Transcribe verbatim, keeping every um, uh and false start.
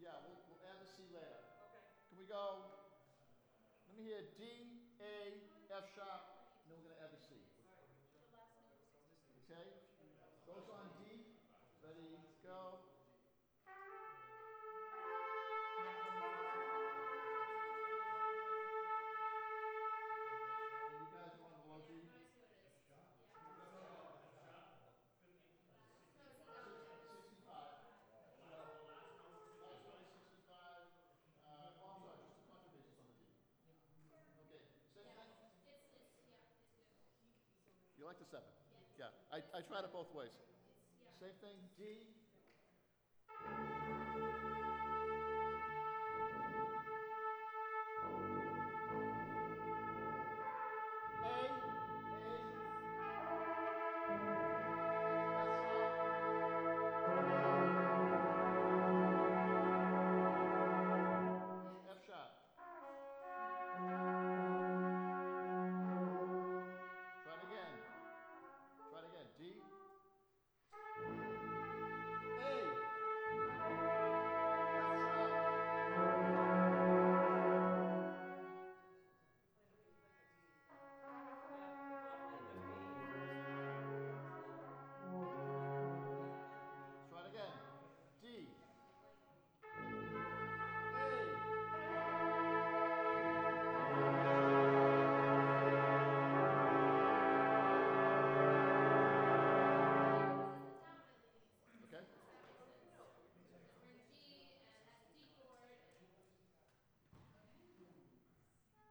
yeah, we'll, we'll add the C later. Okay. Can we go, let me hear D, A, F sharp, and then we're gonna add the C. Okay? Those on D, ready, go. And you guys are on the low G? sixty-five. Last one is sixty-five. Uh, oh, I'm sorry, just the contrabasses on the D. Okay, same thing? You like the seven? Yeah, I, I tried it both ways. Same thing, D.